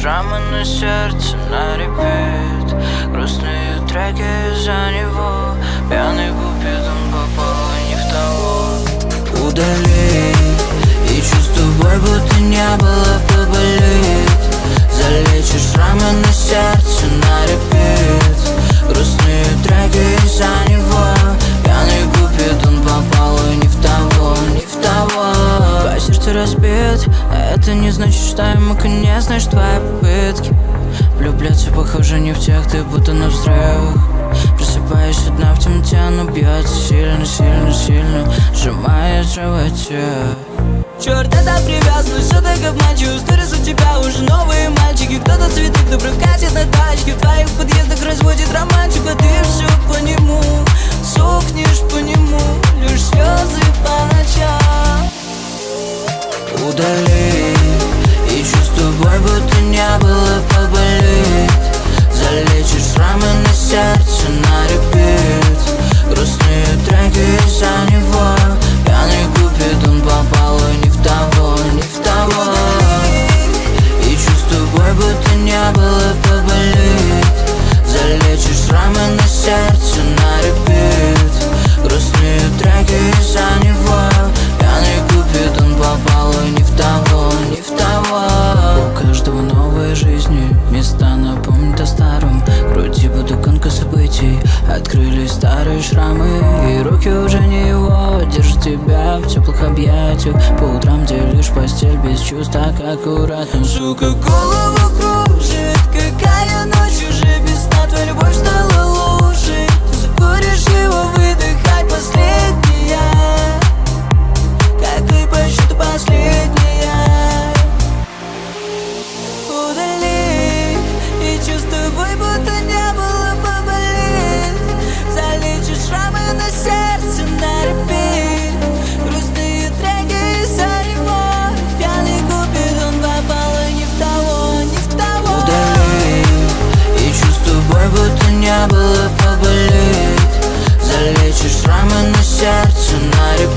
шрамы на сердце на репит. Грустные треки за него. Пьяный купит, он попал не в того. Удали, и чувство боль будто не было, поболит. Залечишь шрамы на сердце на репит. Грустные треки за него. Пьяный купит, он попал не в того, не в того. Твое сердце разбит, а это не значит, что ему конец, знаешь, твои попытки влюбляться похоже не в тех, ты будто на взрывах. Просыпаюсь одна в темноте, но бьется сильно, сильно, сильно, сжимая в животе. Черт, это привязанность, все так обманчиво. Сторис у тебя уже новые мальчики. Кто-то цветы, кто прокатит на тачке. В твоих подъездах разводит романтику, а ты все по нему сохнешь по нему, лишь слезы по ночам. Удали, и чувство боль будто не было, поболит. Залечишь шрамы на сердце на репит. Грустные треки за него. Пьяный купит, он попал не в того, не в того. И чувство боль будто не было, поболит. Залечишь шрамы на сердце на репит. Грустные треки за него. Пьяный купит, он попал не в того, не в того. У каждого новой жизни места напомнят о старом. В груди будто гонка событий. Открылись старые шрамы, и руки уже не его. Держит тебя в теплых объятиях. По утрам делишь постель без чувств, так аккуратно. Сука, голову кружит, какая ночь уже без сна. Твоя любовь стала лучше. Ты закуришь его, выдыхать последняя. Как ты по счету последняя. Удали, и чувство боль будто не было, поболит. Залечишь шрамы на сердце на репит. Грустные треки за него. Пьяный купит, он попал не в того, не в того. Удали, и чувство боль будто не было, поболит. Залечишь шрамы на сердце на репит.